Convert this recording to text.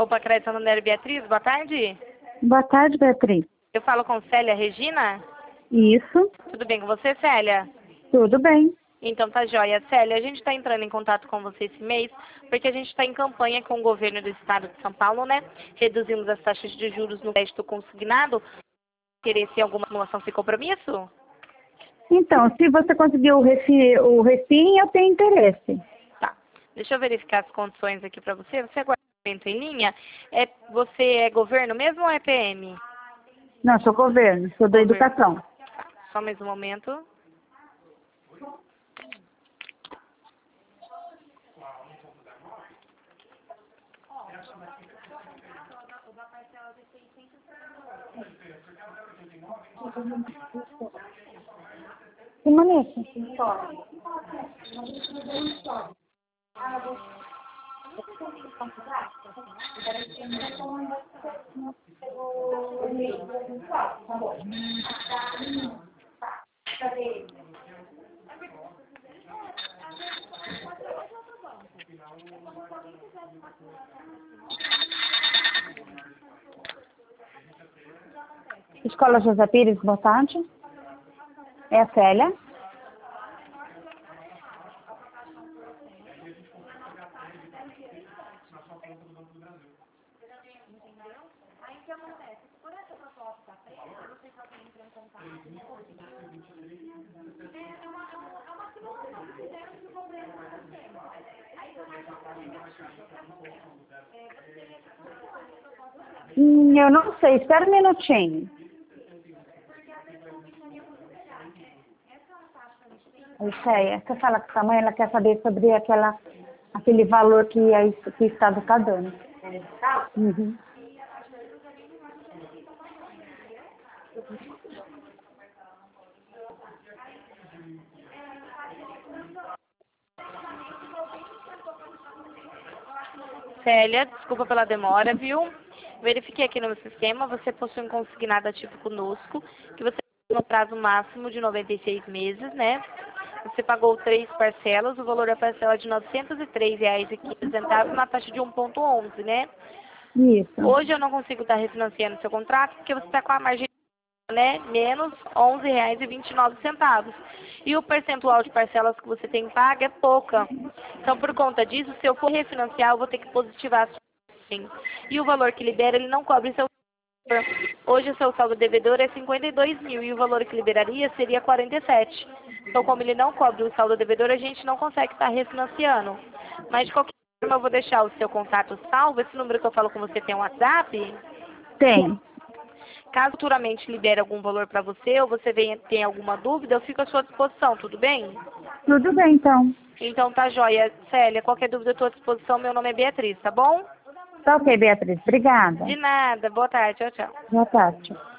Opa, Crédito Santander, Beatriz, boa tarde. Boa tarde, Beatriz. Eu falo com Célia Regina? Isso, Tudo bem com você, Célia? tudo bem. Então tá joia. Célia, a gente está entrando em contato com você esse mês, porque a gente está em campanha com o governo do estado de São Paulo, né? Reduzimos as taxas de juros no crédito consignado. Querer se alguma simulação sem compromisso? Então, se você conseguiu o refim, eu tenho interesse. Tá. Deixa eu verificar as condições aqui para você. Você aguarda em linha? Você é governo mesmo ou é PM? Não, sou governo, sou da Governo. educação. Tá. Só mais um momento. Que maneira? Escola José Pires, boa tarde. É a Célia. Eu não sei, espera um minutinho. Oi, Célia, você fala com sua mãe, ela quer saber sobre aquele valor que o Estado está dando. Uhum. Célia, desculpa pela demora, viu? Verifiquei aqui no meu sistema, você possui um consignado ativo conosco, que você tem no prazo máximo de 96 meses, né? Você pagou 3 parcelas, o valor da parcela é de R$ 903,15 na taxa de 1,11, né? Isso. Hoje eu não consigo estar refinanciando seu contrato, porque você está com a margem, né, menos R$ 11,29. E o percentual de parcelas que você tem pago é pouca. Então, por conta disso, se eu for refinanciar, eu vou ter que positivar a sua margem. E o valor que libera, ele não cobre seu valor. Hoje o seu saldo devedor é 52 mil e o valor que liberaria seria 47. Então, como ele não cobre o saldo devedor, a gente não consegue estar refinanciando. Mas, de qualquer forma, eu vou deixar o seu contato salvo. Esse número que eu falo com você tem um WhatsApp? Tem. Caso futuramente libere algum valor para você ou você tem alguma dúvida, eu fico à sua disposição, tudo bem? Tudo bem, então. Então tá joia. Célia, qualquer dúvida eu estou à disposição, meu nome é Beatriz, tá bom? Tá ok, Beatriz. Obrigada. De nada, boa tarde, tchau, tchau. Boa tarde.